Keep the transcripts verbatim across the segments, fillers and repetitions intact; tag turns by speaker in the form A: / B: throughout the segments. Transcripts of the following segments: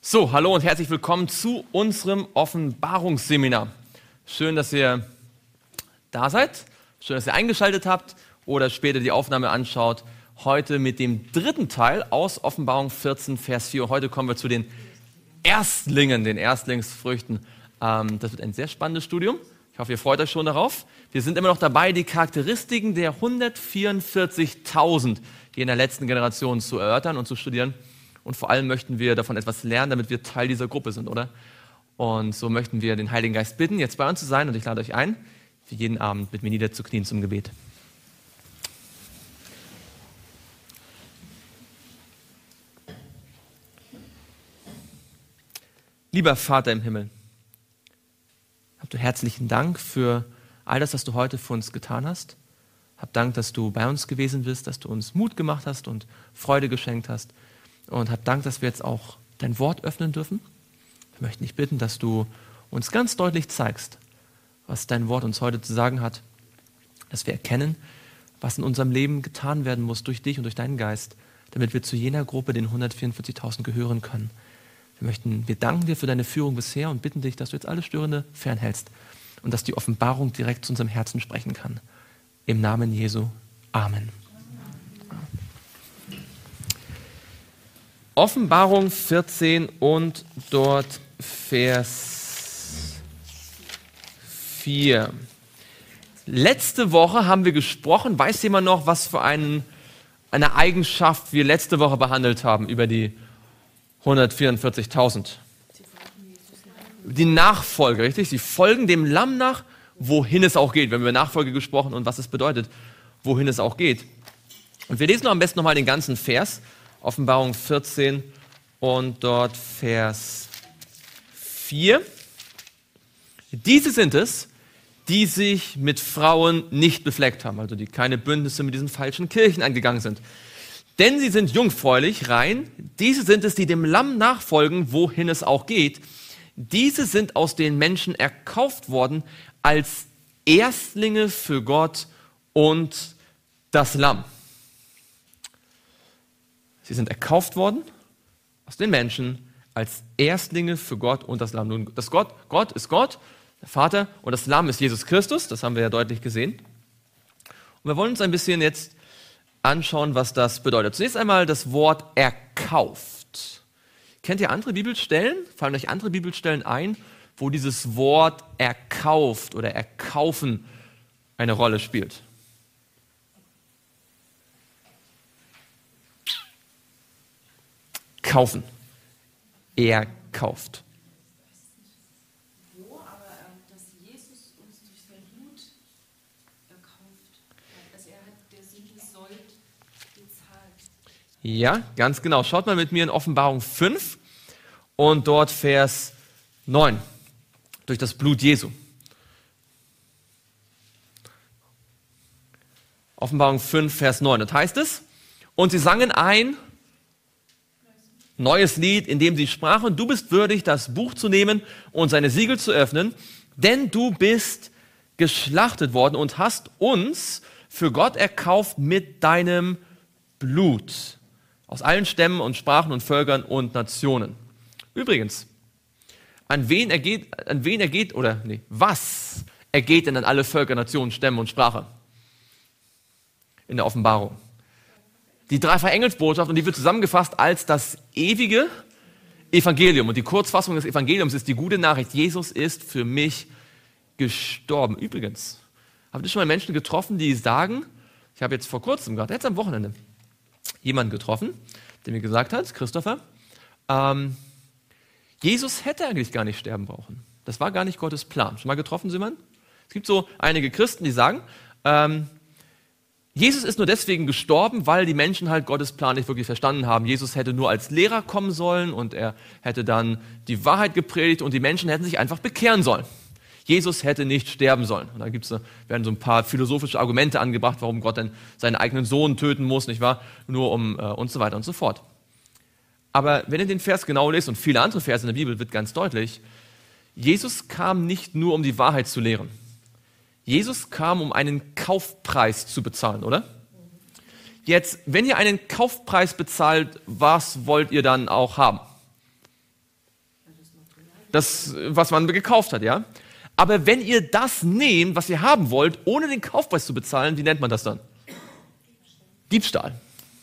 A: So, hallo und herzlich willkommen zu unserem Offenbarungsseminar. Schön, dass ihr da seid, schön, dass ihr eingeschaltet habt oder später die Aufnahme anschaut. Heute mit dem dritten Teil aus Offenbarung vierzehn, Vers vier. Und heute kommen wir zu den Erstlingen, den Erstlingsfrüchten. Ähm, das wird ein sehr spannendes Studium. Ich hoffe, ihr freut euch schon darauf. Wir sind immer noch dabei, die Charakteristiken der hundertvierundvierzigtausend, die in der letzten Generation zu erörtern und zu studieren. Und vor allem möchten wir davon etwas lernen, damit wir Teil dieser Gruppe sind, oder? Und so möchten wir den Heiligen Geist bitten, jetzt bei uns zu sein. Und ich lade euch ein, für jeden Abend mit mir niederzuknien zum Gebet. Lieber Vater im Himmel, hab du herzlichen Dank für all das, was du heute für uns getan hast. Hab Dank, dass du bei uns gewesen bist, dass du uns Mut gemacht hast und Freude geschenkt hast. Und hab Dank, dass wir jetzt auch dein Wort öffnen dürfen. Wir möchten dich bitten, dass du uns ganz deutlich zeigst, was dein Wort uns heute zu sagen hat, dass wir erkennen, was in unserem Leben getan werden muss durch dich und durch deinen Geist, damit wir zu jener Gruppe, den hundertvierundvierzigtausend, gehören können. Wir möchten, wir danken dir für deine Führung bisher und bitten dich, dass du jetzt alles Störende fernhältst und dass die Offenbarung direkt zu unserem Herzen sprechen kann. Im Namen Jesu. Amen. Offenbarung vierzehn und dort Vers vier. Letzte Woche haben wir gesprochen, weiß jemand noch, was für einen, eine Eigenschaft wir letzte Woche behandelt haben über die hundertvierundvierzigtausend? Die Nachfolge, richtig? Sie folgen dem Lamm nach, wohin es auch geht. Wir haben über Nachfolge gesprochen und was es bedeutet, wohin es auch geht. Und wir lesen noch am besten nochmal den ganzen Vers. Offenbarung vierzehn und dort Vers vier. Diese sind es, die sich mit Frauen nicht befleckt haben, also die keine Bündnisse mit diesen falschen Kirchen eingegangen sind. Denn sie sind jungfräulich, rein. Diese sind es, die dem Lamm nachfolgen, wohin es auch geht. Diese sind aus den Menschen erkauft worden als Erstlinge für Gott und das Lamm. Sie sind erkauft worden aus den Menschen als Erstlinge für Gott und das Lamm. Nun, das Gott, Gott ist Gott, der Vater, und das Lamm ist Jesus Christus. Das haben wir ja deutlich gesehen. Und wir wollen uns ein bisschen jetzt anschauen, was das bedeutet. Zunächst einmal das Wort erkauft. Kennt ihr andere Bibelstellen? Fallen euch andere Bibelstellen ein, wo dieses Wort erkauft oder erkaufen eine Rolle spielt? Kaufen. Er kauft.
B: Wo, aber ähm, dass Jesus uns durch sein Blut erkauft. Dass er hat der Sünde Sold bezahlt.
A: Ja, ganz genau. Schaut mal mit mir in Offenbarung fünf und dort Vers neun. Durch das Blut Jesu. Offenbarung fünf, Vers neun. Dort heißt es, und sie sangen ein neues Lied, in dem sie sprachen, du bist würdig, das Buch zu nehmen und seine Siegel zu öffnen, denn du bist geschlachtet worden und hast uns für Gott erkauft mit deinem Blut. Aus allen Stämmen und Sprachen und Völkern und Nationen. Übrigens, an wen ergeht, an wen ergeht, oder nee, was ergeht denn an alle Völker, Nationen, Stämme und Sprache? In der Offenbarung. Die Dreifach-Engelsbotschaft, und die wird zusammengefasst als das ewige Evangelium. Und die Kurzfassung des Evangeliums ist die gute Nachricht. Jesus ist für mich gestorben. Übrigens, habt ihr schon mal Menschen getroffen, die sagen, ich habe jetzt vor kurzem, gerade jetzt am Wochenende, jemanden getroffen, der mir gesagt hat, Christopher, ähm, Jesus hätte eigentlich gar nicht sterben brauchen. Das war gar nicht Gottes Plan. Schon mal getroffen, Simon? Es gibt so einige Christen, die sagen, ähm, Jesus ist nur deswegen gestorben, weil die Menschen halt Gottes Plan nicht wirklich verstanden haben. Jesus hätte nur als Lehrer kommen sollen und er hätte dann die Wahrheit gepredigt und die Menschen hätten sich einfach bekehren sollen. Jesus hätte nicht sterben sollen. Und da gibt's, werden so ein paar philosophische Argumente angebracht, warum Gott denn seinen eigenen Sohn töten muss, nicht wahr? Nur um äh, und so weiter und so fort. Aber wenn ihr den Vers genau lest und viele andere Verse in der Bibel, wird ganz deutlich, Jesus kam nicht nur, um die Wahrheit zu lehren. Jesus kam, um einen Kaufpreis zu bezahlen, oder? Jetzt, wenn ihr einen Kaufpreis bezahlt, was wollt ihr dann auch haben? das, was man gekauft hat, ja. Aber wenn ihr das nehmt, was ihr haben wollt, ohne den Kaufpreis zu bezahlen, wie nennt man das dann? Diebstahl.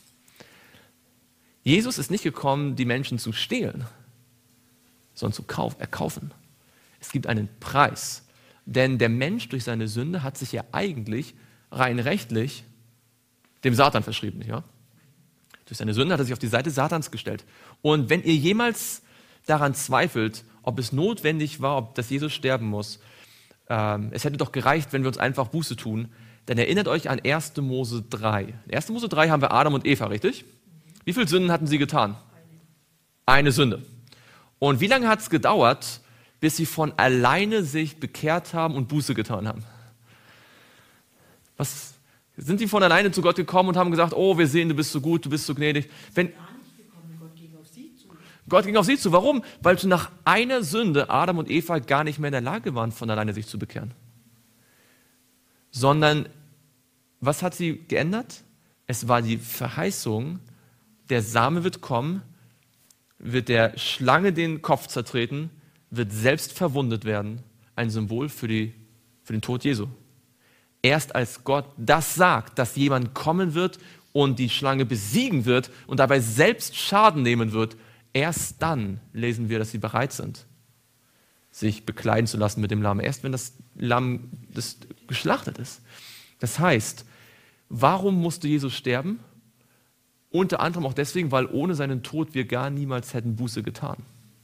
A: Jesus ist nicht gekommen, die Menschen zu stehlen, sondern zu kauf, erkaufen. Es gibt einen Preis. Denn der Mensch durch seine Sünde hat sich ja eigentlich rein rechtlich dem Satan verschrieben, nicht wahr? Durch seine Sünde hat er sich auf die Seite Satans gestellt. Und wenn ihr jemals daran zweifelt, ob es notwendig war, ob das Jesus sterben muss, ähm, es hätte doch gereicht, wenn wir uns einfach Buße tun, dann erinnert euch an erste Mose drei. In erste Mose drei haben wir Adam und Eva, richtig? Wie viele Sünden hatten sie getan? Eine Sünde. Und wie lange hat es gedauert, bis sie von alleine sich bekehrt haben und Buße getan haben? Was, sind die von alleine zu Gott gekommen und haben gesagt, oh, wir sehen, du bist so gut, du bist so gnädig? Wenn,
C: Gott ging auf sie zu.
A: Gott ging auf sie zu. Warum? Weil sie nach einer Sünde Adam und Eva gar nicht mehr in der Lage waren, von alleine sich zu bekehren. Sondern, was hat sie geändert? Es war die Verheißung, der Same wird kommen, wird der Schlange den Kopf zertreten, wird selbst verwundet werden. Ein Symbol für, die, für den Tod Jesu. Erst als Gott das sagt, dass jemand kommen wird und die Schlange besiegen wird und dabei selbst Schaden nehmen wird, erst dann lesen wir, dass sie bereit sind, sich bekleiden zu lassen mit dem Lamm. Erst wenn das Lamm das geschlachtet ist. Das heißt, warum musste Jesus sterben? Unter anderem auch deswegen, weil ohne seinen Tod wir gar niemals hätten Buße getan.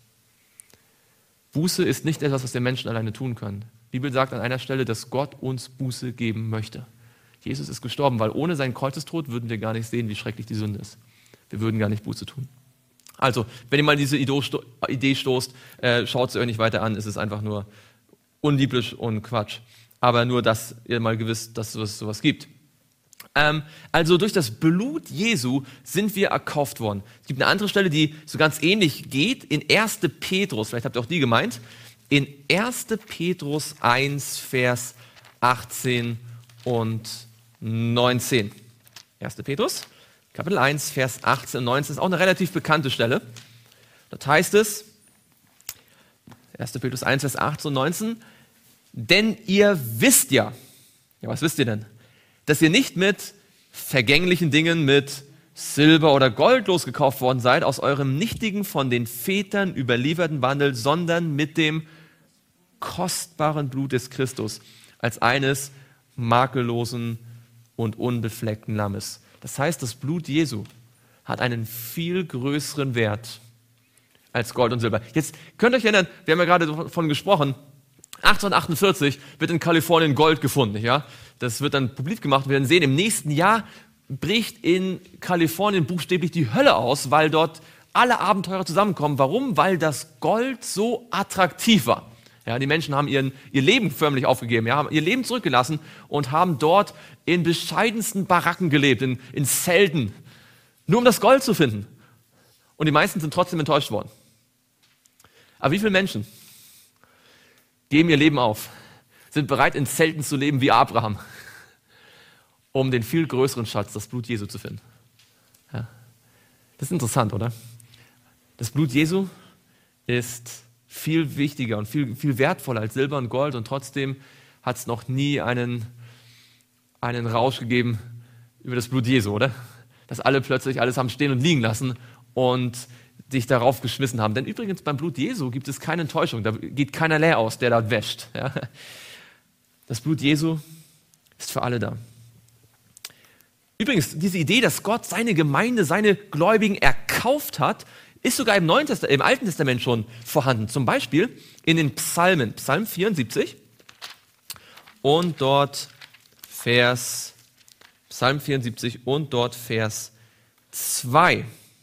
A: Buße ist nicht etwas, was wir Menschen alleine tun können. Die Bibel sagt an einer Stelle, dass Gott uns Buße geben möchte. Jesus ist gestorben, weil ohne seinen Kreuzestod würden wir gar nicht sehen, wie schrecklich die Sünde ist. Wir würden gar nicht Buße tun. Also, wenn ihr mal diese Idee stoßt, äh, schaut sie euch nicht weiter an, es ist einfach nur unlieblich und Quatsch. Aber nur, dass ihr mal gewiss, dass es sowas gibt. Ähm, also durch das Blut Jesu sind wir erkauft worden. Es gibt eine andere Stelle, die so ganz ähnlich geht, in erster Petrus, vielleicht habt ihr auch die gemeint, in erster Petrus eins, Vers achtzehn und neunzehn. erster Petrus, Kapitel eins, Vers achtzehn und neunzehn ist auch eine relativ bekannte Stelle. Dort heißt es, erster Petrus eins, Vers achtzehn und neunzehn, denn ihr wisst ja, ja, was wisst ihr denn? Dass ihr nicht mit vergänglichen Dingen, mit Silber oder Gold losgekauft worden seid, aus eurem nichtigen, von den Vätern überlieferten Wandel, sondern mit dem kostbaren Blut des Christus, als eines makellosen und unbefleckten Lammes. Das heißt, das Blut Jesu hat einen viel größeren Wert als Gold und Silber. Jetzt könnt ihr euch erinnern, wir haben ja gerade davon gesprochen, achtzehnhundertachtundvierzig wird in Kalifornien Gold gefunden, ja? Das wird dann publik gemacht. Wir werden sehen, im nächsten Jahr bricht in Kalifornien buchstäblich die Hölle aus, weil dort alle Abenteurer zusammenkommen. Warum? Weil das Gold so attraktiv war. Ja, die Menschen haben ihren, ihr Leben förmlich aufgegeben, ja, haben ihr Leben zurückgelassen und haben dort in bescheidensten Baracken gelebt, in, in Zelten, nur um das Gold zu finden. Und die meisten sind trotzdem enttäuscht worden. Aber wie viele Menschen geben ihr Leben auf, sind bereit, in Zelten zu leben wie Abraham, um den viel größeren Schatz, das Blut Jesu, zu finden? Ja. Das ist interessant, oder? Das Blut Jesu ist viel wichtiger und viel, viel wertvoller als Silber und Gold und trotzdem hat es noch nie einen, einen Rausch gegeben über das Blut Jesu, oder? Dass alle plötzlich alles haben stehen und liegen lassen und sich darauf geschmissen haben. Denn übrigens beim Blut Jesu gibt es keine Enttäuschung, da geht keiner leer aus, der da wäscht. Ja? Das Blut Jesu ist für alle da. Übrigens, diese Idee, dass Gott seine Gemeinde, seine Gläubigen erkauft hat, ist sogar im, Neuen Testament, im Alten Testament schon vorhanden. Zum Beispiel in den Psalmen, Psalm vierundsiebzig und dort Vers, Psalm vierundsiebzig und dort Vers zwei.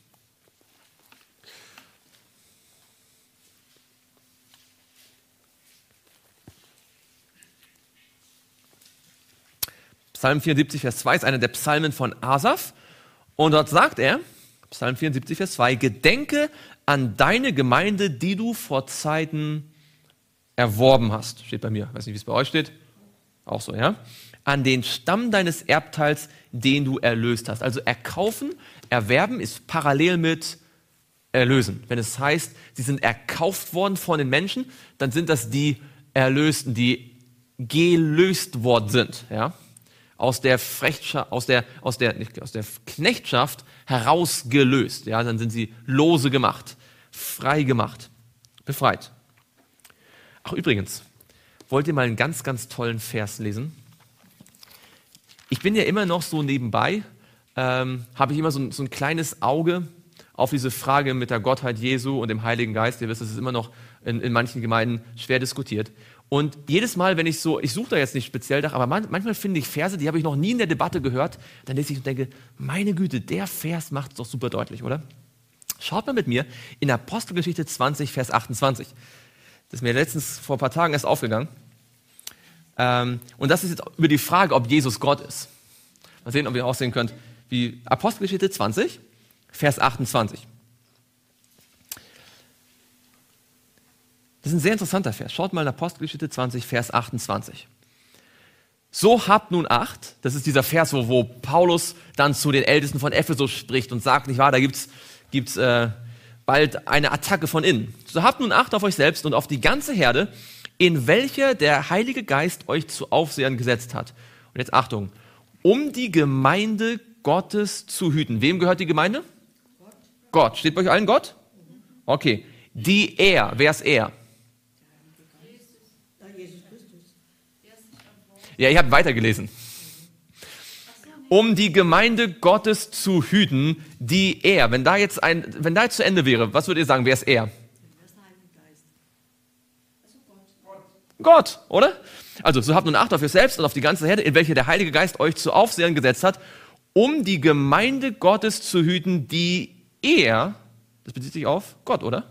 A: Psalm vierundsiebzig, Vers zwei ist einer der Psalmen von Asaf. Und dort sagt er, Psalm vierundsiebzig, Vers zwei, gedenke an deine Gemeinde, die du vor Zeiten erworben hast. Steht bei mir, weiß nicht, wie es bei euch steht. Auch so, ja. An den Stamm deines Erbteils, den du erlöst hast. Also erkaufen, erwerben ist parallel mit erlösen. Wenn es heißt, sie sind erkauft worden von den Menschen, dann sind das die Erlösten, die gelöst worden sind, ja, aus der Frechtschaft, aus der, aus der, nicht, aus der Knechtschaft herausgelöst, ja, dann sind sie lose gemacht, frei gemacht, befreit. Ach, übrigens, wollt ihr mal einen ganz, ganz tollen Vers lesen? Ich bin ja immer noch so nebenbei, ähm, habe ich immer so ein, so ein kleines Auge auf diese Frage mit der Gottheit Jesu und dem Heiligen Geist. Ihr wisst, das ist immer noch in, in manchen Gemeinden schwer diskutiert. Und jedes Mal, wenn ich so, ich suche da jetzt nicht speziell nach, aber man, manchmal finde ich Verse, die habe ich noch nie in der Debatte gehört, dann lese ich und denke, meine Güte, der Vers macht es doch super deutlich, oder? Schaut mal mit mir in Apostelgeschichte zwanzig, Vers achtundzwanzig. Das ist mir letztens vor ein paar Tagen erst aufgegangen. Ähm, und das ist jetzt über die Frage, ob Jesus Gott ist. Mal sehen, ob ihr auch sehen könnt, wie Apostelgeschichte zwanzig, Vers achtundzwanzig. Das ist ein sehr interessanter Vers. Schaut mal in Apostelgeschichte zwanzig, Vers achtundzwanzig. So habt nun Acht, das ist dieser Vers, wo, wo Paulus dann zu den Ältesten von Ephesus spricht und sagt, nicht wahr, da gibt's gibt's äh, bald eine Attacke von innen. So habt nun Acht auf euch selbst und auf die ganze Herde, in welcher der Heilige Geist euch zu Aufsehern gesetzt hat. Und jetzt Achtung, um die Gemeinde Gottes zu hüten. Wem gehört die Gemeinde? Gott. Gott. Steht bei euch allen Gott? Okay. Die er, wer ist er? Ja, ich habe weitergelesen. Um die Gemeinde Gottes zu hüten, die er. Wenn da jetzt ein, wenn da jetzt zu Ende wäre, was würdet ihr sagen, wer ist er? Gott, oder? Also, so habt nun Acht auf euch selbst und auf die ganze Herde, in welche der Heilige Geist euch zu Aufsehern gesetzt hat, um die Gemeinde Gottes zu hüten, die er, das bezieht sich auf Gott, oder?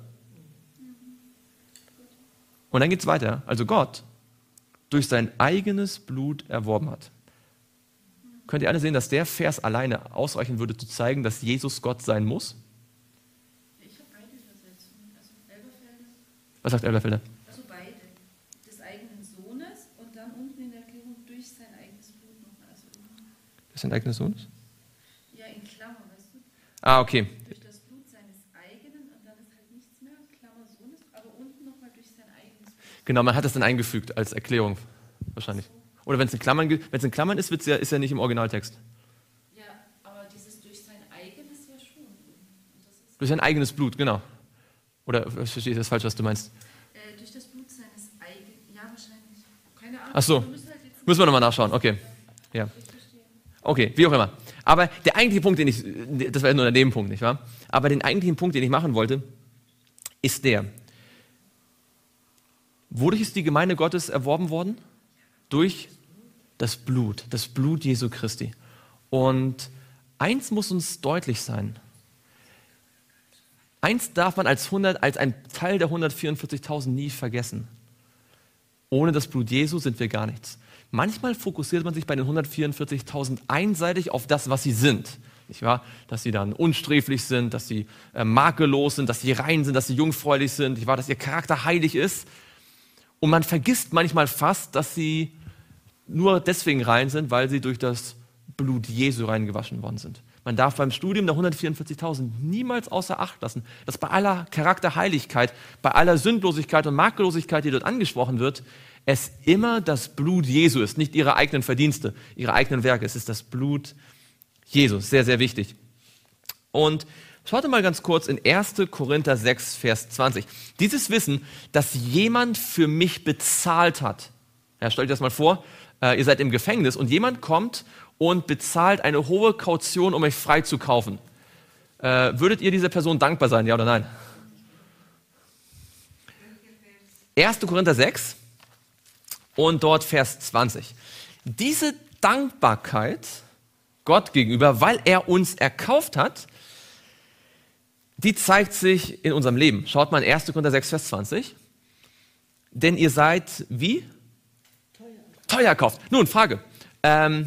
A: Und dann geht es weiter. Also Gott durch sein eigenes Blut erworben hat. Könnt ihr alle sehen, dass der Vers alleine ausreichen würde, zu zeigen, dass Jesus Gott sein muss?
B: Ich habe beide Übersetzungen. Also Elberfelder.
A: Was sagt Elberfelder?
B: Also beide. Des eigenen Sohnes und dann unten in der Erklärung durch sein eigenes Blut noch. Also
A: Durch sein eigenes Sohn?
B: ja, in Klammer, weißt du?
A: Ah, okay.
B: Durch das Blut seines eigenen und dann ist halt nichts mehr, Klammer Sohnes, aber unten nochmal durch sein eigenes Blut.
A: Genau, man hat das dann eingefügt als Erklärung, wahrscheinlich. Oder wenn es in Klammern, ge- wenn es in Klammern ist, wird's ja, ist ja nicht im Originaltext.
B: Ja, aber dieses durch sein eigenes ja schon. Und das ist
A: Durch sein eigenes Blut, genau. Oder verstehe ich das falsch, was du meinst?
B: äh, durch das Blut seines eigenen, ja wahrscheinlich. Keine Ahnung.
A: Ach so.
B: Wir müssen halt jetzt
A: Müssen wir nochmal nachschauen, okay. Ja.
B: nicht verstehen.
A: Okay, wie auch immer. Aber der eigentliche Punkt, den ich, das war nur der Nebenpunkt, nicht wahr? Aber den eigentlichen Punkt, den ich machen wollte, ist der. Wodurch ist die Gemeinde Gottes erworben worden? Durch das Blut, das Blut Jesu Christi. Und eins muss uns deutlich sein. Eins darf man als, hundert, als ein Teil der hundertvierundvierzigtausend nie vergessen. Ohne das Blut Jesu sind wir gar nichts. Manchmal fokussiert man sich bei den hundertvierundvierzigtausend einseitig auf das, was sie sind. Nicht wahr? Dass sie dann unsträflich sind, dass sie äh, makellos sind, dass sie rein sind, dass sie jungfräulich sind, nicht wahr? Dass ihr Charakter heilig ist. Und man vergisst manchmal fast, dass sie nur deswegen rein sind, weil sie durch das Blut Jesu reingewaschen worden sind. Man darf beim Studium der hundertvierundvierzigtausend niemals außer Acht lassen, dass bei aller Charakterheiligkeit, bei aller Sündlosigkeit und Makellosigkeit, die dort angesprochen wird, es immer das Blut Jesu ist, nicht ihre eigenen Verdienste, ihre eigenen Werke. Es ist das Blut Jesu. Sehr, sehr wichtig. Und schaut mal ganz kurz in erster Korinther sechs, Vers zwanzig. Dieses Wissen, dass jemand für mich bezahlt hat. Ja, stellt euch das mal vor, äh, ihr seid im Gefängnis und jemand kommt und bezahlt eine hohe Kaution, um euch frei zu kaufen. Äh, würdet ihr dieser Person dankbar sein, ja oder nein? erster Korinther sechs und dort Vers zwanzig. Diese Dankbarkeit Gott gegenüber, weil er uns erkauft hat, die zeigt sich in unserem Leben. Schaut mal in erster Korinther sechs, Vers zwanzig. Denn ihr seid wie? Teuer. Teuer erkauft. Nun, Frage. Ähm,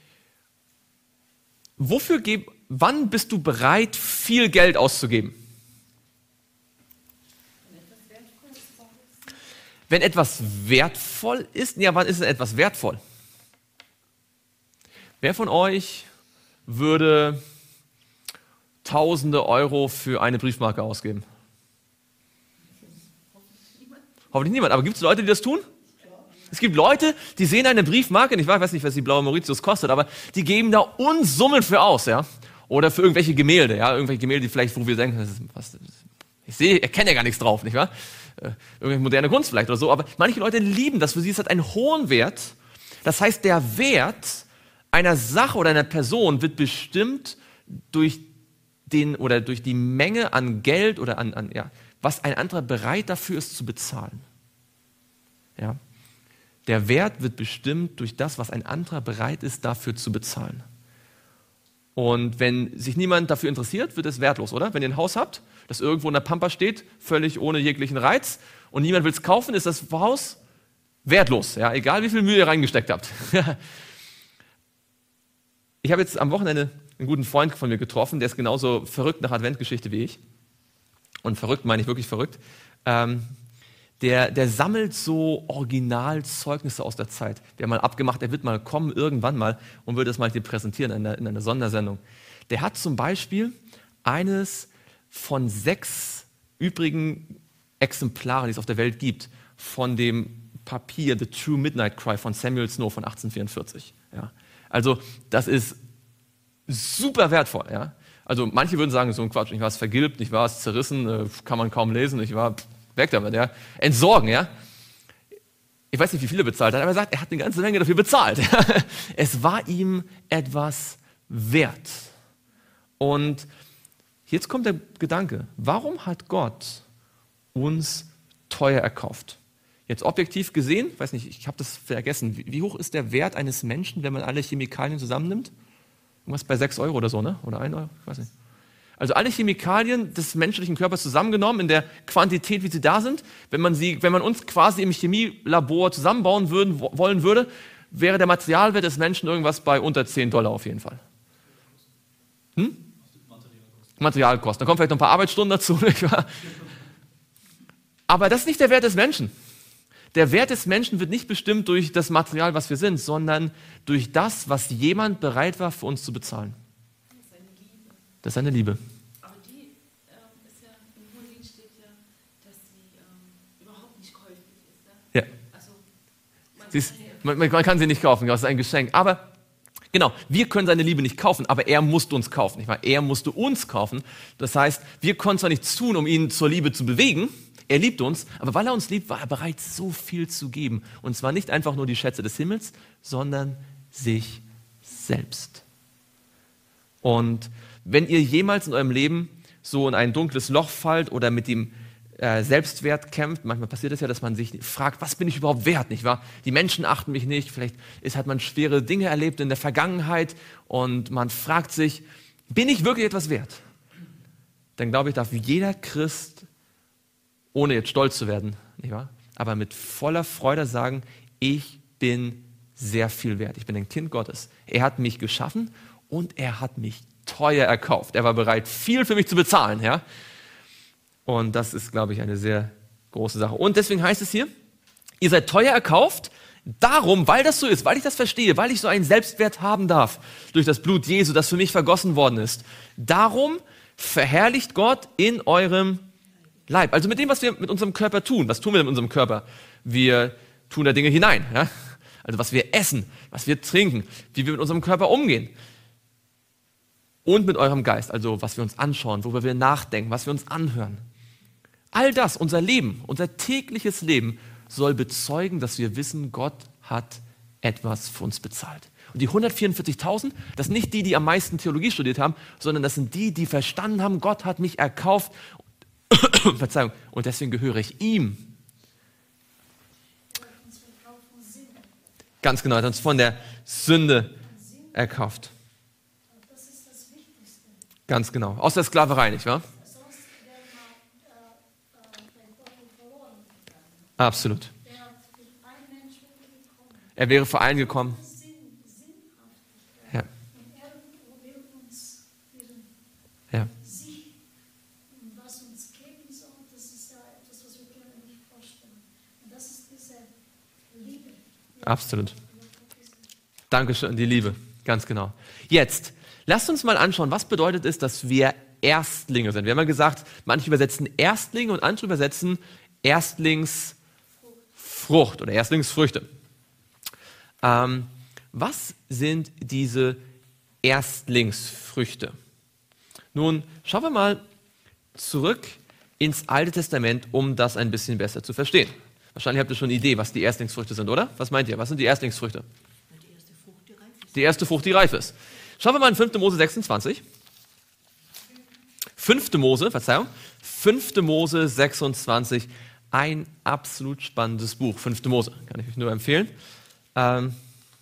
A: wofür geb, wann bist du bereit, viel Geld auszugeben? Wenn etwas wertvoll ist, ja, wann ist es etwas wertvoll? Wer von euch würde tausende Euro für eine Briefmarke ausgeben? Hoffentlich niemand. Aber gibt es Leute, die das tun? Es gibt Leute, die sehen eine Briefmarke, ich weiß nicht, was die blaue Mauritius kostet, aber die geben da Unsummen für aus, ja. Oder für irgendwelche Gemälde, ja. Irgendwelche Gemälde, die vielleicht, wo wir denken, das ist, was, ich sehe, ich erkenne ja gar nichts drauf, nicht wahr? Äh, irgendwelche moderne Kunst vielleicht oder so. Aber manche Leute lieben das, für sie ist das einen hohen Wert. Das heißt, der Wert einer Sache oder einer Person wird bestimmt durch den oder durch die Menge an Geld oder an, an ja, was ein anderer bereit dafür ist zu bezahlen. Ja. Der Wert wird bestimmt durch das, was ein anderer bereit ist, dafür zu bezahlen. Und wenn sich niemand dafür interessiert, wird es wertlos, oder? Wenn ihr ein Haus habt, das irgendwo in der Pampa steht, völlig ohne jeglichen Reiz, und niemand will es kaufen, ist das Haus wertlos, ja? Egal wie viel Mühe ihr reingesteckt habt. Ich habe jetzt am Wochenende einen guten Freund von mir getroffen, der ist genauso verrückt nach Adventgeschichte wie ich. Und verrückt meine ich wirklich verrückt. Ähm, Der, der sammelt so Originalzeugnisse aus der Zeit. Wir haben mal abgemacht, er wird mal kommen irgendwann mal und wird das mal hier präsentieren in einer, in einer Sondersendung. Der hat zum Beispiel eines von sechs übrigen Exemplaren, die es auf der Welt gibt, von dem Papier The True Midnight Cry von Samuel Snow von achtzehnhundertvierundvierzig. Ja. Also das ist super wertvoll. Ja. Also manche würden sagen, so ein Quatsch, nicht wahr, es vergilbt, nicht wahr, es zerrissen, kann man kaum lesen, nicht wahr, weg damit, ja. Entsorgen, ja. Ich weiß nicht, wie viel er bezahlt hat, aber er sagt, er hat eine ganze Menge dafür bezahlt. Es war ihm etwas wert. Und jetzt kommt der Gedanke, warum hat Gott uns teuer erkauft? Jetzt objektiv gesehen, weiß nicht, ich habe das vergessen, wie, wie hoch ist der Wert eines Menschen, wenn man alle Chemikalien zusammennimmt? Irgendwas bei sechs Euro oder so, ne? Oder ein Euro, ich weiß nicht. Also alle Chemikalien des menschlichen Körpers zusammengenommen in der Quantität, wie sie da sind. Wenn man, sie, wenn man uns quasi im Chemielabor zusammenbauen würden, wollen würde, wäre der Materialwert des Menschen irgendwas bei unter zehn Dollar auf jeden Fall. Hm? Materialkosten. Da kommen vielleicht noch ein paar Arbeitsstunden dazu. Nicht wahr? Aber das ist nicht der Wert des Menschen. Der Wert des Menschen wird nicht bestimmt durch das Material, was wir sind, sondern durch das, was jemand bereit war, für uns zu bezahlen. Das ist eine Liebe.
B: Aber die ähm, ist ja, im Hohelied steht ja, dass sie ähm, überhaupt nicht käuflich ist. Ja?
A: Ja.
B: Also, man,
A: Sie ist, man, man kann sie nicht kaufen, das ist ein Geschenk. Aber genau, wir können seine Liebe nicht kaufen, aber er musste uns kaufen. Nicht wahr? Er musste uns kaufen. Das heißt, wir konnten zwar nichts tun, um ihn zur Liebe zu bewegen, er liebt uns, aber weil er uns liebt, war er bereit, so viel zu geben. Und zwar nicht einfach nur die Schätze des Himmels, sondern sich selbst. Und wenn ihr jemals in eurem Leben so in ein dunkles Loch fallt oder mit dem äh, Selbstwert kämpft, manchmal passiert es ja, dass man sich fragt, was bin ich überhaupt wert, nicht wahr? Die Menschen achten mich nicht, vielleicht ist, hat man schwere Dinge erlebt in der Vergangenheit und man fragt sich, bin ich wirklich etwas wert? Dann glaube ich, darf jeder Christ, ohne jetzt stolz zu werden, nicht wahr? Aber mit voller Freude sagen, ich bin sehr viel wert. Ich bin ein Kind Gottes. Er hat mich geschaffen und er hat mich teuer erkauft. Er war bereit, viel für mich zu bezahlen. Ja? Und das ist, glaube ich, eine sehr große Sache. Und deswegen heißt es hier, ihr seid teuer erkauft, darum, weil das so ist, weil ich das verstehe, weil ich so einen Selbstwert haben darf, durch das Blut Jesu, das für mich vergossen worden ist. Darum verherrlicht Gott in eurem Leib. Also mit dem, was wir mit unserem Körper tun. Was tun wir mit unserem Körper? Wir tun da Dinge hinein. Ja? Also was wir essen, was wir trinken, wie wir mit unserem Körper umgehen. Und mit eurem Geist, also was wir uns anschauen, worüber wir nachdenken, was wir uns anhören. All das, unser Leben, unser tägliches Leben, soll bezeugen, dass wir wissen, Gott hat etwas für uns bezahlt. Und die hundertvierundvierzigtausend, das sind nicht die, die am meisten Theologie studiert haben, sondern das sind die, die verstanden haben, Gott hat mich erkauft. Verzeihung, und deswegen gehöre ich ihm. Ganz genau, er hat uns von der Sünde erkauft. Ganz genau. Aus der Sklaverei, nicht wahr? Absolut. Er wäre für einen gekommen. Ja. Ja. Absolut. Dankeschön, die Liebe. Ganz genau. Jetzt, lasst uns mal anschauen, was bedeutet es, dass wir Erstlinge sind. Wir haben ja gesagt, manche übersetzen Erstlinge und andere übersetzen Erstlingsfrucht oder Erstlingsfrüchte. Ähm, was sind diese Erstlingsfrüchte? Nun, schauen wir mal zurück ins Alte Testament, um das ein bisschen besser zu verstehen. Wahrscheinlich habt ihr schon eine Idee, was die Erstlingsfrüchte sind, oder? Was meint ihr? Was sind die Erstlingsfrüchte?
C: Die erste Frucht, die reif ist.
A: Die erste Frucht, die reif ist. Schauen wir mal in fünfte Mose sechsundzwanzig. fünfte Mose, Verzeihung. fünfte Mose sechsundzwanzig. Ein absolut spannendes Buch. fünfte Mose. Kann ich euch nur empfehlen. Ähm,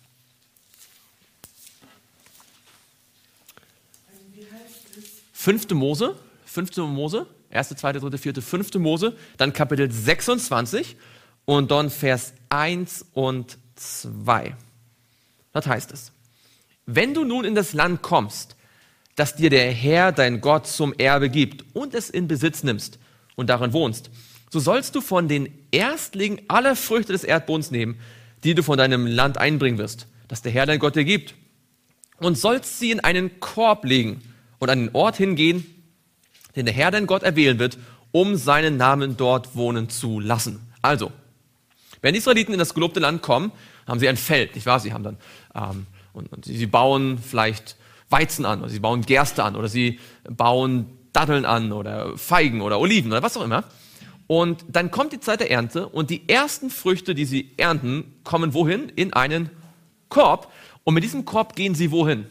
A: fünfte Mose. fünfte Mose. erste, zweite, dritte, vierte, fünfte Mose. Dann Kapitel sechsundzwanzig. Und dann Vers eins und zwei. Das heißt es. Wenn du nun in das Land kommst, das dir der Herr, dein Gott, zum Erbe gibt und es in Besitz nimmst und darin wohnst, so sollst du von den Erstlingen aller Früchte des Erdbodens nehmen, die du von deinem Land einbringen wirst, das der Herr, dein Gott, dir gibt, und sollst sie in einen Korb legen und an den Ort hingehen, den der Herr, dein Gott, erwählen wird, um seinen Namen dort wohnen zu lassen. Also, wenn die Israeliten in das gelobte Land kommen, haben sie ein Feld, nicht wahr? Sie haben dann ähm, und, und sie bauen vielleicht Weizen an oder sie bauen Gerste an oder sie bauen Datteln an oder Feigen oder Oliven oder was auch immer. Und dann kommt die Zeit der Ernte und die ersten Früchte, die sie ernten, kommen wohin? In einen Korb. Und mit diesem Korb gehen sie wohin?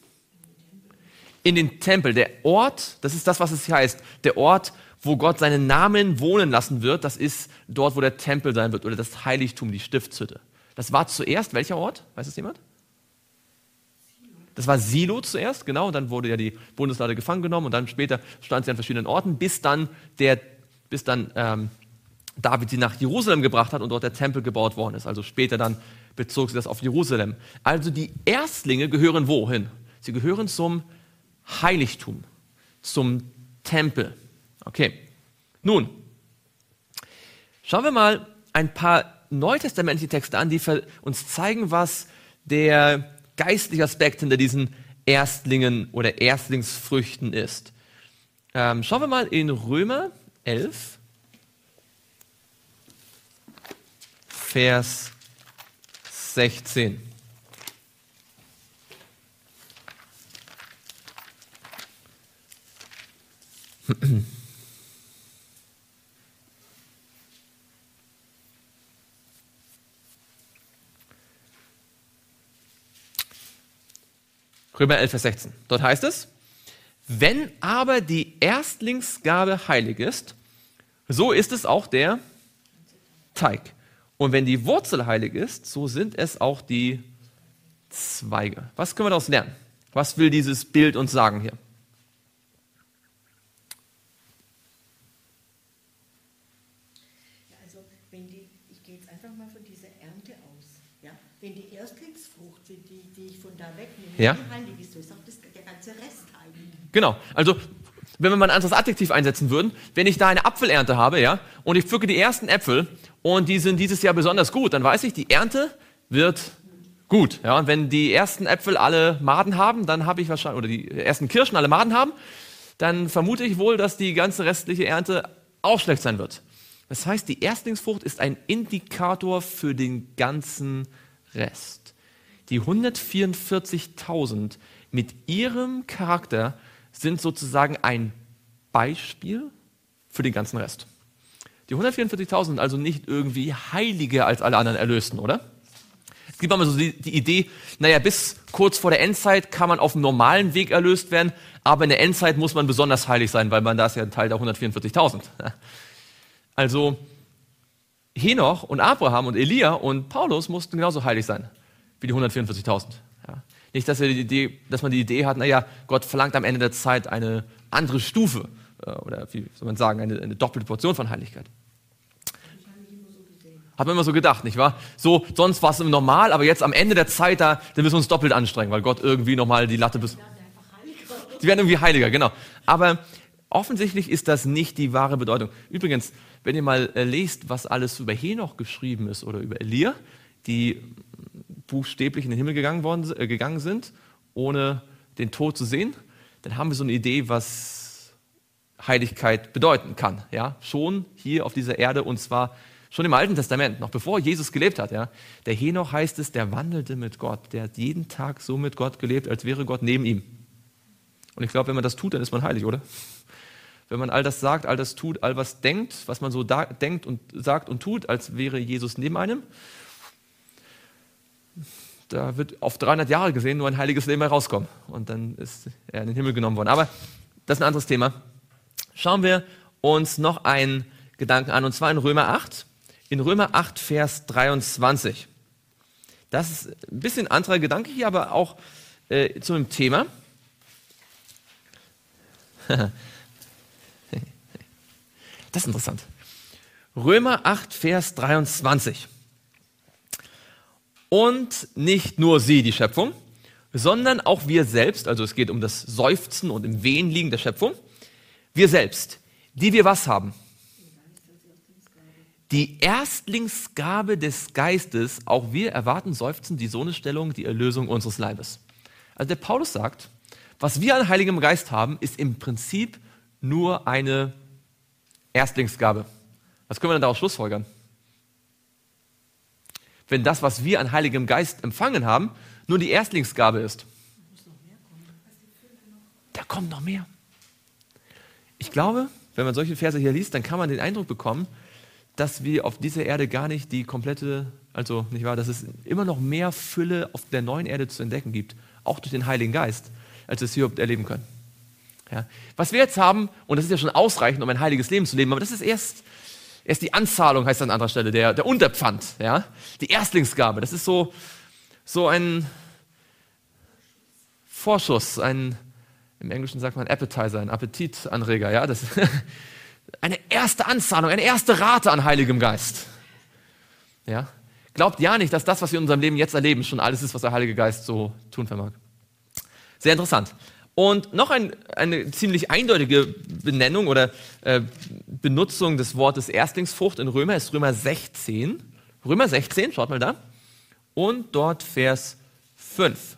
A: In den Tempel. Der Ort, das ist das, was es hier heißt, der Ort, wo Gott seinen Namen wohnen lassen wird, das ist dort, wo der Tempel sein wird oder das Heiligtum, die Stiftshütte. Das war zuerst welcher Ort? Weiß es jemand? Das war Silo zuerst, genau, und dann wurde ja die Bundeslade gefangen genommen und dann später stand sie an verschiedenen Orten, bis dann, der, bis dann ähm, David sie nach Jerusalem gebracht hat und dort der Tempel gebaut worden ist. Also später dann bezog sie das auf Jerusalem. Also die Erstlinge gehören wohin? Sie gehören zum Heiligtum, zum Tempel. Okay, nun, schauen wir mal ein paar neutestamentliche Texte an, die uns zeigen, was der geistliche Aspekt hinter diesen Erstlingen oder Erstlingsfrüchten ist. Ähm, schauen wir mal in Römer elf, Vers sechzehn. Römer elf, Vers sechzehn. Dort heißt es, wenn aber die Erstlingsgabe heilig ist, so ist es auch der Teig. Und wenn die Wurzel heilig ist, so sind es auch die Zweige. Was können wir daraus lernen? Was will dieses Bild uns sagen hier?
C: Ja, also wenn die, ich gehe jetzt einfach mal von dieser Ernte aus. Ja? Wenn die Erstlingsfrucht, die, die ich von da wegnehme,
A: Ja.
C: die heilig ist, so ist auch das, der ganze Rest heilig.
A: Genau, also wenn wir mal ein anderes Adjektiv einsetzen würden, wenn ich da eine Apfelernte habe, ja, und ich pflücke die ersten Äpfel und die sind dieses Jahr besonders gut, dann weiß ich, die Ernte wird gut. Ja, und wenn die ersten Äpfel alle Maden haben, dann habe ich wahrscheinlich, oder die ersten Kirschen alle Maden haben, dann vermute ich wohl, dass die ganze restliche Ernte auch schlecht sein wird. Das heißt, die Erstlingsfrucht ist ein Indikator für den ganzen Rest. Die hundertvierundvierzigtausend mit ihrem Charakter sind sozusagen ein Beispiel für den ganzen Rest. Die hundertvierundvierzigtausend sind also nicht irgendwie heiliger als alle anderen Erlösten, oder? Es gibt manchmal so die, die Idee, naja, bis kurz vor der Endzeit kann man auf dem normalen Weg erlöst werden, aber in der Endzeit muss man besonders heilig sein, weil man da ist ja ein Teil der hundertvierundvierzigtausend. Also Henoch und Abraham und Elia und Paulus mussten genauso heilig sein wie die hundertvierundvierzigtausend. Ja. Nicht, dass, wir die Idee, dass man die Idee hat, naja, Gott verlangt am Ende der Zeit eine andere Stufe äh, oder wie soll man sagen, eine, eine doppelte Portion von Heiligkeit. Hat man immer so gedacht, nicht wahr? So, sonst war es normal, aber jetzt am Ende der Zeit, da, da müssen wir uns doppelt anstrengen, weil Gott irgendwie nochmal die Latte bis... Die werden irgendwie heiliger, genau. Aber offensichtlich ist das nicht die wahre Bedeutung. Übrigens, wenn ihr mal äh, lest, was alles über Henoch geschrieben ist oder über Elia, die buchstäblich in den Himmel gegangen, worden, äh, gegangen sind, ohne den Tod zu sehen, dann haben wir so eine Idee, was Heiligkeit bedeuten kann. Ja? Schon hier auf dieser Erde, und zwar schon im Alten Testament, noch bevor Jesus gelebt hat. Ja? Der Henoch heißt es, der wandelte mit Gott. Der hat jeden Tag so mit Gott gelebt, als wäre Gott neben ihm. Und ich glaube, wenn man das tut, dann ist man heilig, oder? Wenn man all das sagt, all das tut, all was denkt, was man so da, denkt und sagt und tut, als wäre Jesus neben einem, da wird auf dreihundert Jahre gesehen nur ein heiliges Leben herauskommen. Und dann ist er in den Himmel genommen worden. Aber das ist ein anderes Thema. Schauen wir uns noch einen Gedanken an, und zwar in Römer acht. In Römer acht, Vers dreiundzwanzig. Das ist ein bisschen anderer Gedanke hier, aber auch äh, zu dem Thema. Das ist interessant. Römer acht, Vers dreiundzwanzig. Und nicht nur sie, die Schöpfung, sondern auch wir selbst, also es geht um das Seufzen und im Wehen liegen der Schöpfung, wir selbst, die wir was haben? Die Erstlingsgabe des Geistes, auch wir erwarten Seufzen, die Sohnesstellung, die Erlösung unseres Leibes. Also der Paulus sagt, was wir an Heiligem Geist haben, ist im Prinzip nur eine Erstlingsgabe. Was können wir denn daraus schlussfolgern? Wenn das, was wir an Heiligem Geist empfangen haben, nur die Erstlingsgabe ist. Da kommt noch mehr. Ich glaube, wenn man solche Verse hier liest, dann kann man den Eindruck bekommen, dass wir auf dieser Erde gar nicht die komplette, also nicht wahr, dass es immer noch mehr Fülle auf der neuen Erde zu entdecken gibt, auch durch den Heiligen Geist, als wir es hier erleben können. Ja. Was wir jetzt haben, und das ist ja schon ausreichend, um ein heiliges Leben zu leben, aber das ist erst, erst die Anzahlung, heißt an anderer Stelle, der, der Unterpfand, ja? Die Erstlingsgabe. Das ist so, so ein Vorschuss, ein, im Englischen sagt man Appetizer, ein Appetitanreger. Ja? Das eine erste Anzahlung, eine erste Rate an Heiligem Geist. Ja? Glaubt ja nicht, dass das, was wir in unserem Leben jetzt erleben, schon alles ist, was der Heilige Geist so tun vermag. Sehr interessant. Und noch ein, eine ziemlich eindeutige Benennung oder äh, Benutzung des Wortes Erstlingsfrucht in Römer ist Römer sechzehn. Römer sechzehn, schaut mal da. Und dort Vers fünf.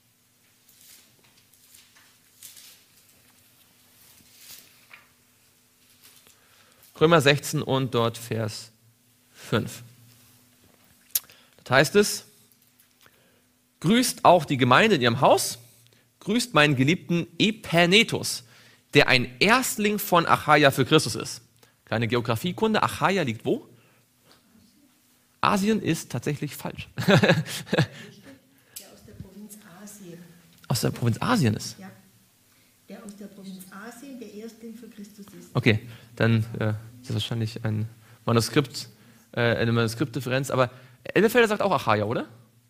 A: Römer sechzehn und dort Vers fünf. Das heißt es, grüßt auch die Gemeinde in ihrem Haus, grüßt meinen geliebten Epanetos, der ein Erstling von Achaia für Christus ist. Kleine Geografiekunde, Achaia liegt wo? Asien ist tatsächlich falsch.
C: Der aus der Provinz Asien.
A: Aus der Provinz Asien ist?
C: Ja, der aus der Provinz Asien der Erstling für Christus ist.
A: Okay, dann äh, ist das wahrscheinlich ein Manuskript, äh, eine Manuskriptdifferenz, aber Elberfelder sagt auch Achaia, oder?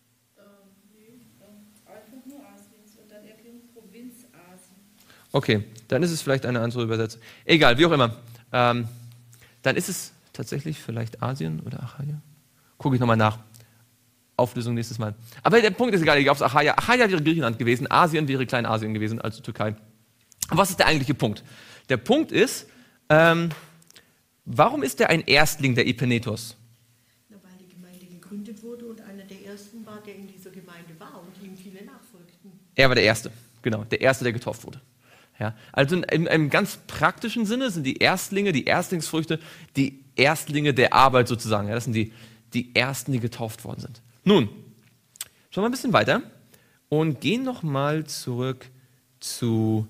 A: Okay, dann ist es vielleicht eine andere Übersetzung. Egal, wie auch immer. Ähm, dann ist es tatsächlich vielleicht Asien oder Achaia. Gucke ich nochmal nach. Auflösung nächstes Mal. Aber der Punkt ist egal, egal ob es Achaia. Achaia wäre Griechenland gewesen, Asien wäre Kleinasien gewesen, also Türkei. Und was ist der eigentliche Punkt? Der Punkt ist, ähm, warum ist er ein Erstling, der Epanetos?
C: Na, weil die Gemeinde gegründet wurde und einer der Ersten war, der in dieser Gemeinde war und ihm viele nachfolgten.
A: Er war der Erste, genau, der Erste, der getauft wurde. Ja, also in, in einem ganz praktischen Sinne sind die Erstlinge, die Erstlingsfrüchte, die Erstlinge der Arbeit sozusagen. Ja, das sind die, die Ersten, die getauft worden sind. Nun, schauen wir ein bisschen weiter und gehen nochmal zurück zu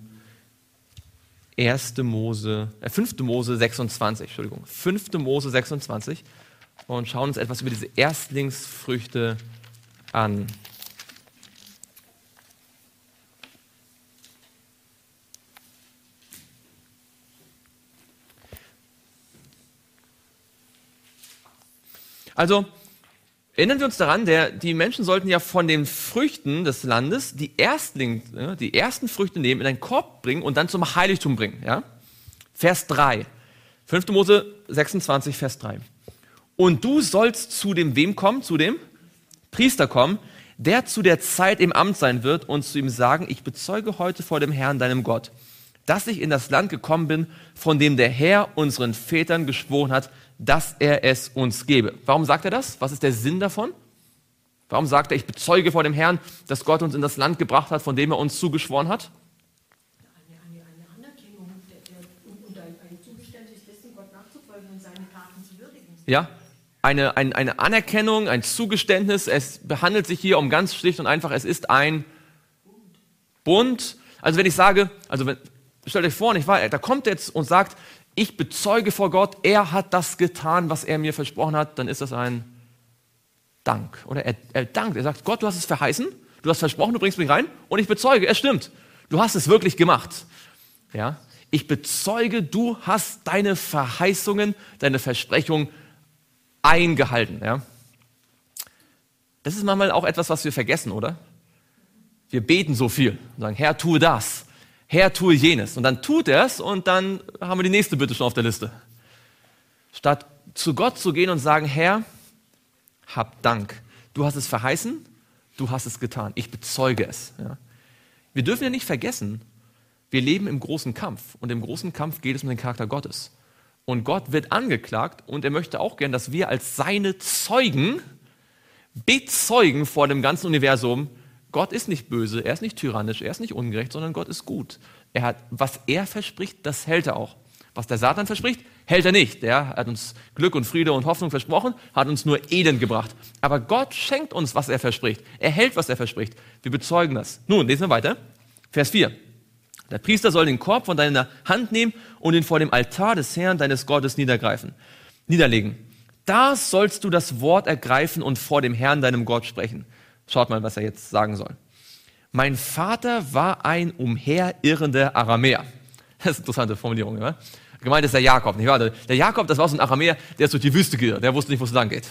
A: erste Mose, äh, fünfte Mose sechsundzwanzig, Entschuldigung, fünfte Mose sechsundzwanzig und schauen uns etwas über diese Erstlingsfrüchte an. Also, erinnern wir uns daran, der, die Menschen sollten ja von den Früchten des Landes die, Erstling, ja, die ersten Früchte nehmen, in einen Korb bringen und dann zum Heiligtum bringen. Ja? Vers drei. fünfte Mose sechsundzwanzig, Vers drei. Und du sollst zu dem wem kommen? Zu dem Priester kommen, der zu der Zeit im Amt sein wird und zu ihm sagen, ich bezeuge heute vor dem Herrn, deinem Gott, dass ich in das Land gekommen bin, von dem der Herr unseren Vätern geschworen hat, dass er es uns gebe. Warum sagt er das? Was ist der Sinn davon? Warum sagt er, ich bezeuge vor dem Herrn, dass Gott uns in das Land gebracht hat, von dem er uns zugeschworen hat?
C: Eine, eine, eine Anerkennung der, der
A: Ja, eine, ein, eine Anerkennung, ein Zugeständnis. Es behandelt sich hier um ganz schlicht und einfach, es ist ein Bund. Also wenn ich sage, also wenn, stellt euch vor, nicht wahr, da kommt jetzt und sagt, ich bezeuge vor Gott, er hat das getan, was er mir versprochen hat, dann ist das ein Dank. Oder er, er dankt, er sagt, Gott, du hast es verheißen, du hast versprochen, du bringst mich rein und ich bezeuge, es stimmt. Du hast es wirklich gemacht. Ja? Ich bezeuge, du hast deine Verheißungen, deine Versprechungen eingehalten. Ja? Das ist manchmal auch etwas, was wir vergessen, oder? Wir beten so viel und sagen, Herr, tue das. Herr, tue jenes. Und dann tut er es und dann haben wir die nächste Bitte schon auf der Liste. Statt zu Gott zu gehen und sagen, Herr, hab Dank. Du hast es verheißen, du hast es getan. Ich bezeuge es. Ja. Wir dürfen ja nicht vergessen, wir leben im großen Kampf. Und im großen Kampf geht es um den Charakter Gottes. Und Gott wird angeklagt und er möchte auch gern, dass wir als seine Zeugen bezeugen vor dem ganzen Universum, Gott ist nicht böse, er ist nicht tyrannisch, er ist nicht ungerecht, sondern Gott ist gut. Er hat, was er verspricht, das hält er auch. Was der Satan verspricht, hält er nicht. Der hat uns Glück und Friede und Hoffnung versprochen, hat uns nur Elend gebracht. Aber Gott schenkt uns, was er verspricht. Er hält, was er verspricht. Wir bezeugen das. Nun, lesen wir weiter. Vers vier. Der Priester soll den Korb von deiner Hand nehmen und ihn vor dem Altar des Herrn, deines Gottes, niedergreifen, niederlegen. Da sollst du das Wort ergreifen und vor dem Herrn, deinem Gott, sprechen. Schaut mal, was er jetzt sagen soll. Mein Vater war ein umherirrender Aramäer. Das ist eine interessante Formulierung. Ja? Gemeint ist der Jakob. Nicht wahr? Der Jakob, das war so ein Aramäer, der ist durch die Wüste geirrt. Der wusste nicht, wo es lang geht.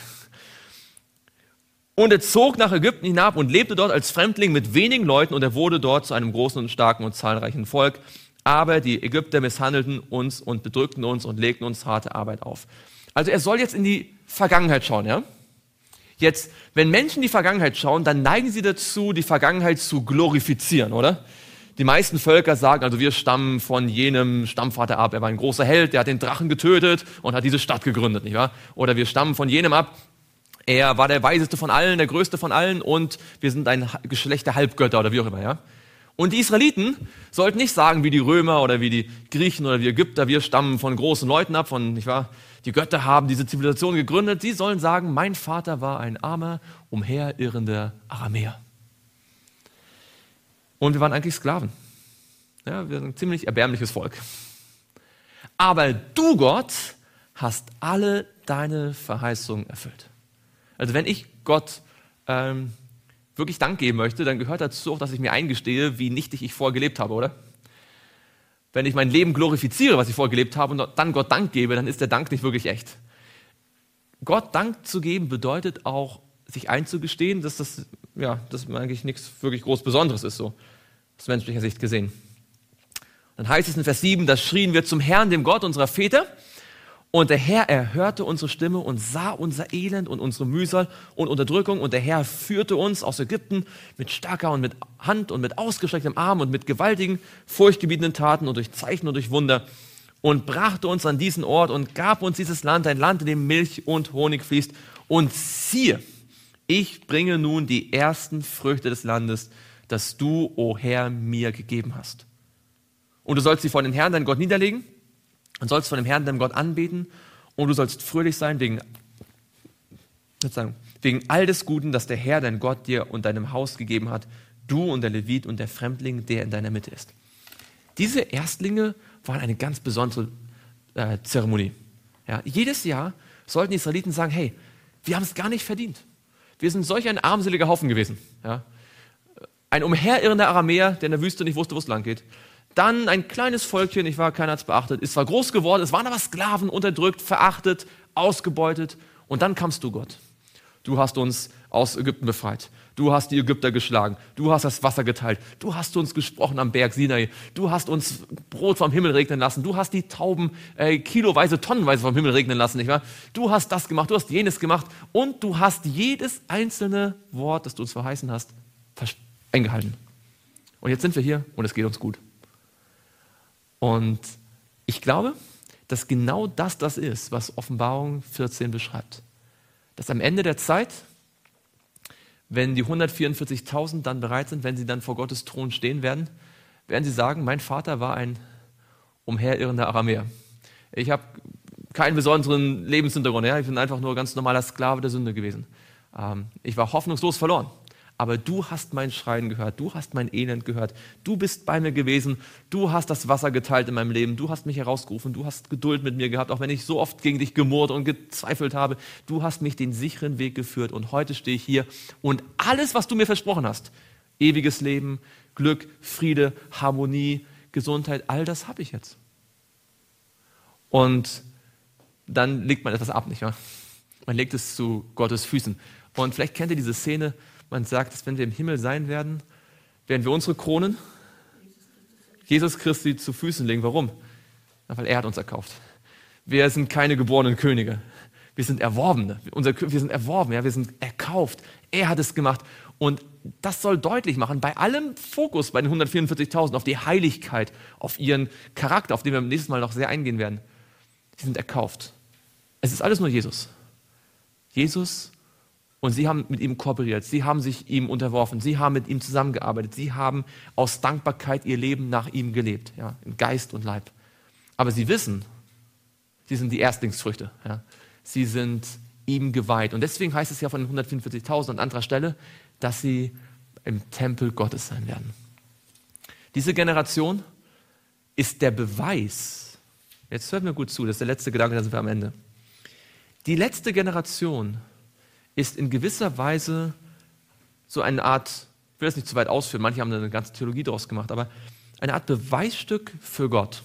A: Und er zog nach Ägypten hinab und lebte dort als Fremdling mit wenigen Leuten und er wurde dort zu einem großen und starken und zahlreichen Volk. Aber die Ägypter misshandelten uns und bedrückten uns und legten uns harte Arbeit auf. Also er soll jetzt in die Vergangenheit schauen, ja? Jetzt, wenn Menschen in die Vergangenheit schauen, dann neigen sie dazu, die Vergangenheit zu glorifizieren, oder? Die meisten Völker sagen, also wir stammen von jenem Stammvater ab. Er war ein großer Held, der hat den Drachen getötet und hat diese Stadt gegründet, nicht wahr? Oder wir stammen von jenem ab. Er war der weiseste von allen, der größte von allen und wir sind ein Geschlecht der Halbgötter oder wie auch immer, ja? Und die Israeliten sollten nicht sagen, wie die Römer oder wie die Griechen oder wie Ägypter, wir stammen von großen Leuten ab, von, nicht wahr? Die Götter haben diese Zivilisation gegründet. Sie sollen sagen, mein Vater war ein armer, umherirrender Aramäer. Und wir waren eigentlich Sklaven. Ja, wir sind ein ziemlich erbärmliches Volk. Aber du, Gott, hast alle deine Verheißungen erfüllt. Also wenn ich Gott ähm, wirklich Dank geben möchte, dann gehört dazu auch, dass ich mir eingestehe, wie nichtig ich vorher gelebt habe, oder? Wenn ich mein Leben glorifiziere, was ich vorher gelebt habe, und dann Gott Dank gebe, dann ist der Dank nicht wirklich echt. Gott Dank zu geben bedeutet auch, sich einzugestehen, dass das, ja, dass eigentlich nichts wirklich groß Besonderes ist, so aus menschlicher Sicht gesehen. Dann heißt es in Vers sieben, da schrien wir zum Herrn, dem Gott unserer Väter, und der Herr erhörte unsere Stimme und sah unser Elend und unsere Mühsal und Unterdrückung. Und der Herr führte uns aus Ägypten mit starker und mit Hand und mit ausgestrecktem Arm und mit gewaltigen, furchtgebietenden Taten und durch Zeichen und durch Wunder und brachte uns an diesen Ort und gab uns dieses Land, ein Land, in dem Milch und Honig fließt. Und siehe, ich bringe nun die ersten Früchte des Landes, das du, o Herr, mir gegeben hast. Und du sollst sie vor den Herrn, deinen Gott, niederlegen und sollst von dem Herrn, deinem Gott, anbeten und du sollst fröhlich sein wegen, sozusagen, wegen all des Guten, das der Herr, dein Gott, dir und deinem Haus gegeben hat, du und der Levit und der Fremdling, der in deiner Mitte ist. Diese Erstlinge waren eine ganz besondere äh, Zeremonie. Ja, jedes Jahr sollten die Israeliten sagen, hey, wir haben es gar nicht verdient. Wir sind solch ein armseliger Haufen gewesen. Ja. Ein umherirrender Aramäer, der in der Wüste nicht wusste, wo es lang geht. Dann ein kleines Völkchen, ich war, keiner hat es beachtet, ist zwar groß geworden, es waren aber Sklaven, unterdrückt, verachtet, ausgebeutet. Und dann kamst du, Gott. Du hast uns aus Ägypten befreit. Du hast die Ägypter geschlagen. Du hast das Wasser geteilt. Du hast uns gesprochen am Berg Sinai. Du hast uns Brot vom Himmel regnen lassen. Du hast die Tauben äh, kiloweise, tonnenweise vom Himmel regnen lassen, nicht wahr? Du hast das gemacht, du hast jenes gemacht. Und du hast jedes einzelne Wort, das du uns verheißen hast, eingehalten. Und jetzt sind wir hier und es geht uns gut. Und ich glaube, dass genau das das ist, was Offenbarung vierzehn beschreibt. Dass am Ende der Zeit, wenn die hundertvierundvierzigtausend dann bereit sind, wenn sie dann vor Gottes Thron stehen werden, werden sie sagen, mein Vater war ein umherirrender Aramäer. Ich habe keinen besonderen Lebenshintergrund. Ja? Ich bin einfach nur ganz normaler Sklave der Sünde gewesen. Ähm, ich war hoffnungslos verloren. Aber du hast mein Schreien gehört, du hast mein Elend gehört, du bist bei mir gewesen, du hast das Wasser geteilt in meinem Leben, du hast mich herausgerufen, du hast Geduld mit mir gehabt, auch wenn ich so oft gegen dich gemurrt und gezweifelt habe. Du hast mich den sicheren Weg geführt und heute stehe ich hier und alles, was du mir versprochen hast, ewiges Leben, Glück, Friede, Harmonie, Gesundheit, all das habe ich jetzt. Und dann legt man etwas ab, nicht wahr? Man legt es zu Gottes Füßen. Und vielleicht kennt ihr diese Szene, man sagt, dass wenn wir im Himmel sein werden, werden wir unsere Kronen Jesus Christi zu Füßen legen. Warum? Ja, weil er hat uns erkauft. Wir sind keine geborenen Könige. Wir sind Erworbene. Unser, wir sind erworben, ja, wir sind erkauft. Er hat es gemacht. Und das soll deutlich machen, bei allem Fokus bei den hundertvierundvierzigtausend auf die Heiligkeit, auf ihren Charakter, auf den wir nächstes Mal noch sehr eingehen werden. Sie sind erkauft. Es ist alles nur Jesus. Jesus. Und sie haben mit ihm kooperiert, sie haben sich ihm unterworfen, sie haben mit ihm zusammengearbeitet, sie haben aus Dankbarkeit ihr Leben nach ihm gelebt, ja, in Geist und Leib. Aber sie wissen, sie sind die Erstlingsfrüchte, ja. Sie sind ihm geweiht. Und deswegen heißt es ja von den hundertvierundvierzigtausend an anderer Stelle, dass sie im Tempel Gottes sein werden. Diese Generation ist der Beweis, jetzt hört mir gut zu, das ist der letzte Gedanke, da sind wir am Ende. Die letzte Generation ist in gewisser Weise so eine Art, ich will das nicht zu weit ausführen, manche haben eine ganze Theologie daraus gemacht, aber eine Art Beweisstück für Gott.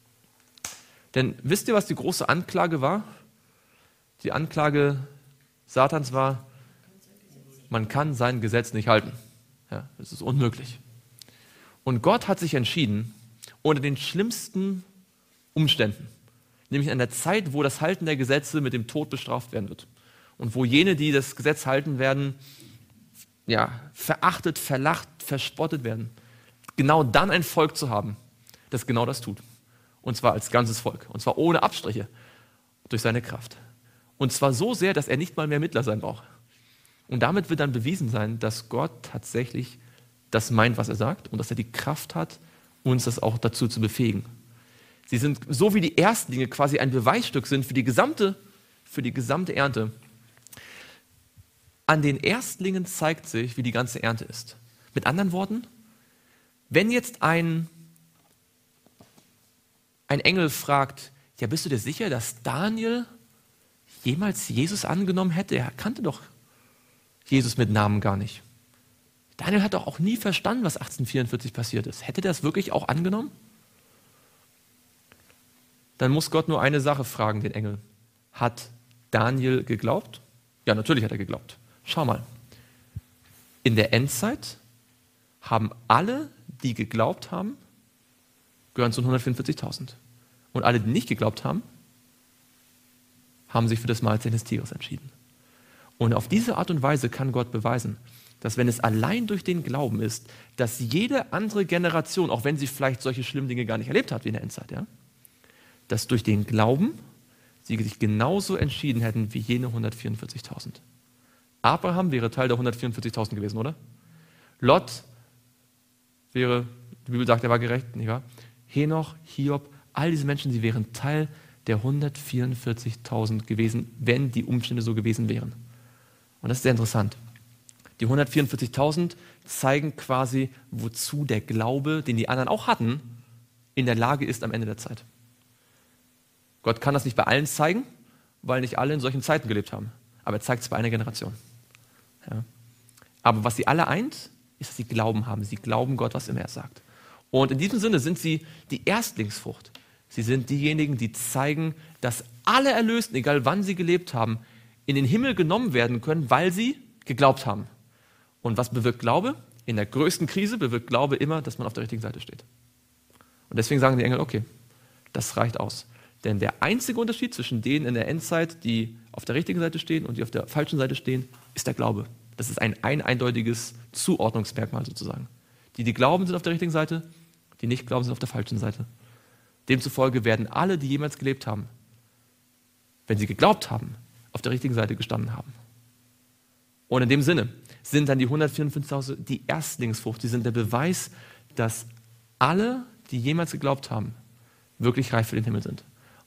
A: Denn wisst ihr, was die große Anklage war? Die Anklage Satans war, man kann sein Gesetz nicht halten. Ja, das ist unmöglich. Und Gott hat sich entschieden, unter den schlimmsten Umständen, nämlich in der Zeit, wo das Halten der Gesetze mit dem Tod bestraft werden wird. Und wo jene, die das Gesetz halten werden, ja, verachtet, verlacht, verspottet werden. Genau dann ein Volk zu haben, das genau das tut. Und zwar als ganzes Volk. Und zwar ohne Abstriche. Durch seine Kraft. Und zwar so sehr, dass er nicht mal mehr Mittler sein braucht. Und damit wird dann bewiesen sein, dass Gott tatsächlich das meint, was er sagt. Und dass er die Kraft hat, uns das auch dazu zu befähigen. Sie sind, so wie die Erstlinge quasi ein Beweisstück sind für die gesamte, für die gesamte Ernte. An den Erstlingen zeigt sich, wie die ganze Ernte ist. Mit anderen Worten, wenn jetzt ein, ein Engel fragt, ja, bist du dir sicher, dass Daniel jemals Jesus angenommen hätte? Er kannte doch Jesus mit Namen gar nicht. Daniel hat doch auch nie verstanden, was achtzehnhundertvierundvierzig passiert ist. Hätte der es wirklich auch angenommen? Dann muss Gott nur eine Sache fragen, den Engel. Hat Daniel geglaubt? Ja, natürlich hat er geglaubt. Schau mal, in der Endzeit haben alle, die geglaubt haben, gehören zu den hundertvierundvierzigtausend. Und alle, die nicht geglaubt haben, haben sich für das Mahlzeichen des Tigers entschieden. Und auf diese Art und Weise kann Gott beweisen, dass wenn es allein durch den Glauben ist, dass jede andere Generation, auch wenn sie vielleicht solche schlimmen Dinge gar nicht erlebt hat wie in der Endzeit, ja, dass durch den Glauben sie sich genauso entschieden hätten wie jene hundertvierundvierzigtausend. Abraham wäre Teil der hundertvierundvierzigtausend gewesen, oder? Lot wäre, die Bibel sagt, er war gerecht, nicht wahr? Henoch, Hiob, all diese Menschen, sie wären Teil der hundertvierundvierzigtausend gewesen, wenn die Umstände so gewesen wären. Und das ist sehr interessant. Die hundertvierundvierzigtausend zeigen quasi, wozu der Glaube, den die anderen auch hatten, in der Lage ist am Ende der Zeit. Gott kann das nicht bei allen zeigen, weil nicht alle in solchen Zeiten gelebt haben. Aber er zeigt es bei einer Generation. Ja. Aber was sie alle eint, ist, dass sie Glauben haben. Sie glauben Gott, was immer er sagt. Und in diesem Sinne sind sie die Erstlingsfrucht. Sie sind diejenigen, die zeigen, dass alle Erlösten, egal wann sie gelebt haben, in den Himmel genommen werden können, weil sie geglaubt haben. Und was bewirkt Glaube? In der größten Krise bewirkt Glaube immer, dass man auf der richtigen Seite steht. Und deswegen sagen die Engel, okay, das reicht aus. Denn der einzige Unterschied zwischen denen in der Endzeit, die auf der richtigen Seite stehen und die auf der falschen Seite stehen, ist der Glaube. Das ist ein, ein eindeutiges Zuordnungsmerkmal sozusagen. Die, die glauben, sind auf der richtigen Seite, die nicht glauben, sind auf der falschen Seite. Demzufolge werden alle, die jemals gelebt haben, wenn sie geglaubt haben, auf der richtigen Seite gestanden haben. Und in dem Sinne sind dann die hundertvierundfünfzigtausend die Erstlingsfrucht. Sie sind der Beweis, dass alle, die jemals geglaubt haben, wirklich reif für den Himmel sind.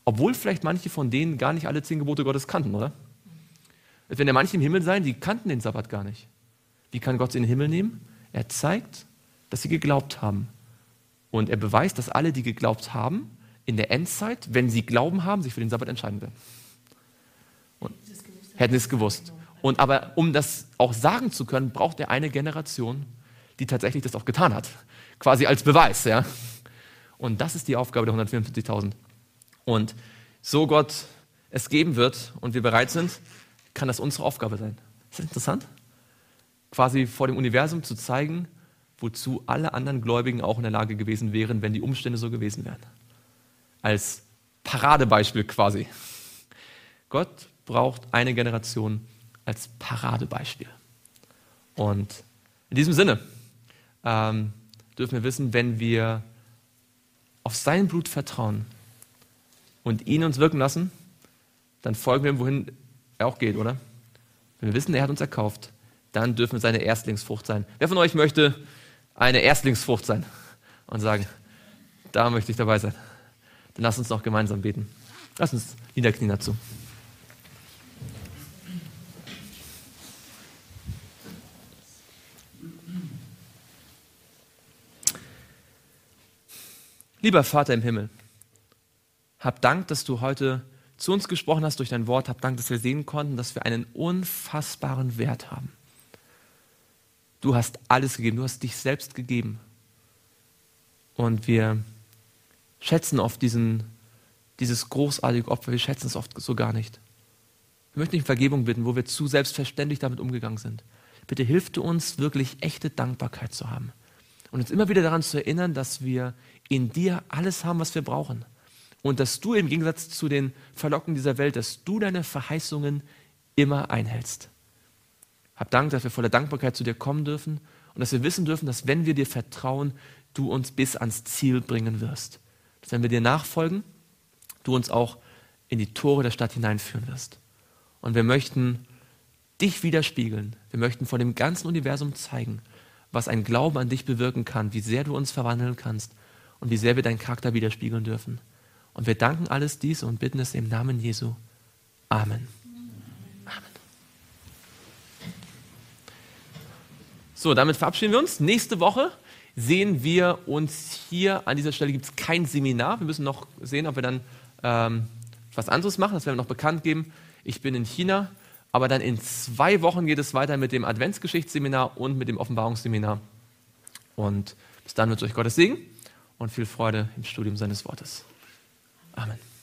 A: Obwohl vielleicht manche von denen gar nicht alle zehn Gebote Gottes kannten, oder? Es werden ja manche im Himmel sein, die kannten den Sabbat gar nicht. Wie kann Gott sie in den Himmel nehmen? Er zeigt, dass sie geglaubt haben. Und er beweist, dass alle, die geglaubt haben, in der Endzeit, wenn sie Glauben haben, sich für den Sabbat entscheiden werden. Und hätten es gewusst. Und aber um das auch sagen zu können, braucht er eine Generation, die tatsächlich das auch getan hat. Quasi als Beweis. Ja? Und das ist die Aufgabe der hundertvierundvierzigtausend. Und so Gott es geben wird und wir bereit sind, kann das unsere Aufgabe sein. Ist das interessant? Quasi vor dem Universum zu zeigen, wozu alle anderen Gläubigen auch in der Lage gewesen wären, wenn die Umstände so gewesen wären. Als Paradebeispiel quasi. Gott braucht eine Generation als Paradebeispiel. Und in diesem Sinne ähm, dürfen wir wissen, wenn wir auf sein Blut vertrauen und ihn uns wirken lassen, dann folgen wir ihm, wohin er auch geht, oder? Wenn wir wissen, er hat uns erkauft, dann dürfen wir seine Erstlingsfrucht sein. Wer von euch möchte eine Erstlingsfrucht sein und sagen, da möchte ich dabei sein? Dann lasst uns noch gemeinsam beten. Lasst uns niederknien dazu. Lieber Vater im Himmel, hab Dank, dass du heute zu uns gesprochen hast durch dein Wort. Hab Dank, dass wir sehen konnten, dass wir einen unfassbaren Wert haben. Du hast alles gegeben, du hast dich selbst gegeben. Und wir schätzen oft diesen, dieses großartige Opfer, wir schätzen es oft so gar nicht. Wir möchten dich um Vergebung bitten, wo wir zu selbstverständlich damit umgegangen sind. Bitte hilf du uns, wirklich echte Dankbarkeit zu haben. Und uns immer wieder daran zu erinnern, dass wir in dir alles haben, was wir brauchen. Und dass du im Gegensatz zu den Verlockungen dieser Welt, dass du deine Verheißungen immer einhältst. Hab Dank, dass wir voller Dankbarkeit zu dir kommen dürfen und dass wir wissen dürfen, dass wenn wir dir vertrauen, du uns bis ans Ziel bringen wirst. Dass wenn wir dir nachfolgen, du uns auch in die Tore der Stadt hineinführen wirst. Und wir möchten dich widerspiegeln. Wir möchten vor dem ganzen Universum zeigen, was ein Glauben an dich bewirken kann, wie sehr du uns verwandeln kannst und wie sehr wir deinen Charakter widerspiegeln dürfen. Und wir danken alles dies und bitten es im Namen Jesu. Amen. Amen. So, damit verabschieden wir uns. Nächste Woche sehen wir uns hier, an dieser Stelle gibt es kein Seminar. Wir müssen noch sehen, ob wir dann ähm, was anderes machen. Das werden wir noch bekannt geben. Ich bin in China, aber dann in zwei Wochen geht es weiter mit dem Adventsgeschichtsseminar und mit dem Offenbarungsseminar. Und bis dann wünsche ich euch Gottes Segen und viel Freude im Studium seines Wortes. Amen.